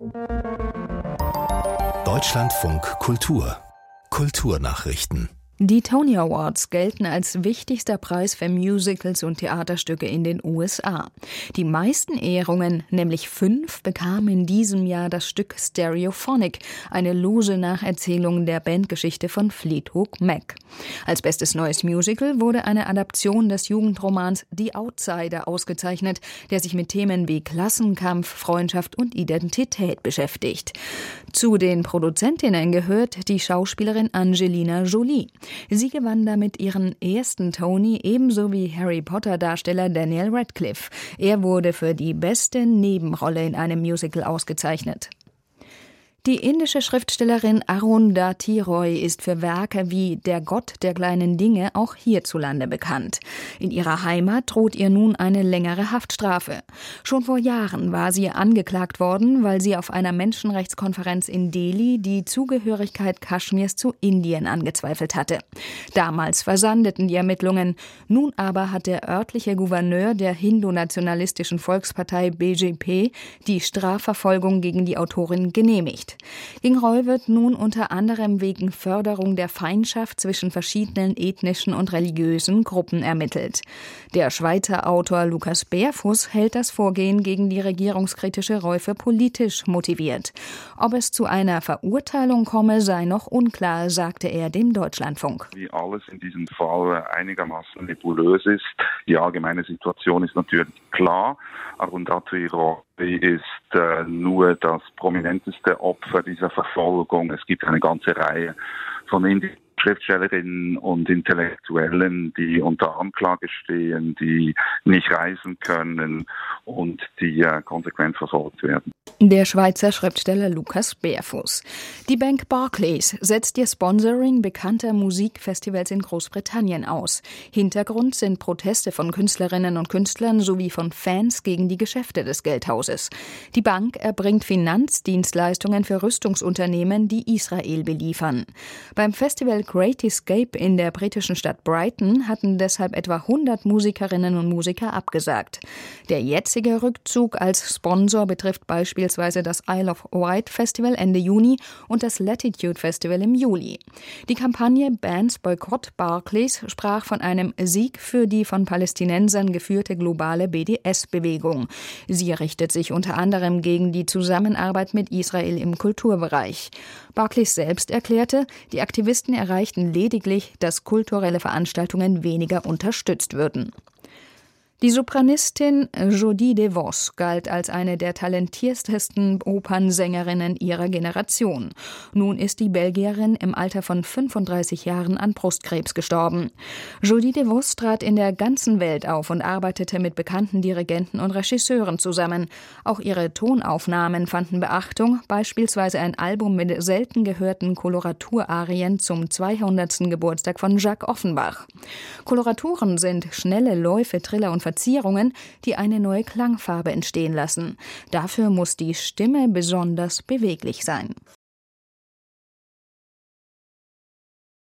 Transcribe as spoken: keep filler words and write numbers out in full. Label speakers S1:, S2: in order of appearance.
S1: Deutschlandfunk Kultur Kulturnachrichten.
S2: Die Tony Awards gelten als wichtigster Preis für Musicals und Theaterstücke in den U S A. Die meisten Ehrungen, nämlich fünf, bekam in diesem Jahr das Stück Stereophonic, eine lose Nacherzählung der Bandgeschichte von Fleetwood Mac. Als bestes neues Musical wurde eine Adaption des Jugendromans Die Outsider ausgezeichnet, der sich mit Themen wie Klassenkampf, Freundschaft und Identität beschäftigt. Zu den Produzentinnen gehört die Schauspielerin Angelina Jolie. Sie gewann damit ihren ersten Tony, ebenso wie Harry-Potter-Darsteller Daniel Radcliffe. Er wurde für die beste Nebenrolle in einem Musical ausgezeichnet. Die indische Schriftstellerin Arundhati Roy ist für Werke wie Der Gott der kleinen Dinge auch hierzulande bekannt. In ihrer Heimat droht ihr nun eine längere Haftstrafe. Schon vor Jahren war sie angeklagt worden, weil sie auf einer Menschenrechtskonferenz in Delhi die Zugehörigkeit Kaschmirs zu Indien angezweifelt hatte. Damals versandeten die Ermittlungen. Nun aber hat der örtliche Gouverneur der hindu-nationalistischen Volkspartei B J P die Strafverfolgung gegen die Autorin genehmigt. Gegen Roy wird nun unter anderem wegen Förderung der Feindschaft zwischen verschiedenen ethnischen und religiösen Gruppen ermittelt. Der Schweizer Autor Lukas Bärfuss hält das Vorgehen gegen die regierungskritische Roy für politisch motiviert. Ob es zu einer Verurteilung komme, sei noch unklar, sagte er dem Deutschlandfunk.
S3: Wie alles in diesem Fall einigermaßen nebulös ist. Die allgemeine Situation ist natürlich klar. Arundhati Roy ist äh, nur das prominenteste Opfer dieser Verfolgung. Es gibt eine ganze Reihe von indischen Schriftstellerinnen und Intellektuellen, die unter Anklage stehen, die nicht reisen können und die äh, konsequent verfolgt werden.
S2: Der Schweizer Schriftsteller Lukas Bärfuss. Die Bank Barclays setzt ihr Sponsoring bekannter Musikfestivals in Großbritannien aus. Hintergrund sind Proteste von Künstlerinnen und Künstlern sowie von Fans gegen die Geschäfte des Geldhauses. Die Bank erbringt Finanzdienstleistungen für Rüstungsunternehmen, die Israel beliefern. Beim Festival Great Escape in der britischen Stadt Brighton hatten deshalb etwa hundert Musikerinnen und Musiker abgesagt. Der jetzige Rückzug als Sponsor betrifft beispielsweise das Isle of Wight Festival Ende Juni und das Latitude Festival im Juli. Die Kampagne Bands Boycott Barclays sprach von einem Sieg für die von Palästinensern geführte globale B D S-Bewegung. Sie richtet sich unter anderem gegen die Zusammenarbeit mit Israel im Kulturbereich. Barclays selbst erklärte, die Aktivisten erreichten lediglich, dass kulturelle Veranstaltungen weniger unterstützt würden. Die Sopranistin Jodie de Vos galt als eine der talentiertesten Opernsängerinnen ihrer Generation. Nun ist die Belgierin im Alter von fünfunddreißig Jahren an Brustkrebs gestorben. Jodie de Vos trat in der ganzen Welt auf und arbeitete mit bekannten Dirigenten und Regisseuren zusammen. Auch ihre Tonaufnahmen fanden Beachtung, beispielsweise ein Album mit selten gehörten Koloraturarien zum zweihundertsten Geburtstag von Jacques Offenbach. Koloraturen sind schnelle Läufe, Triller und Verzierungen, die eine neue Klangfarbe entstehen lassen. Dafür muss die Stimme besonders beweglich sein.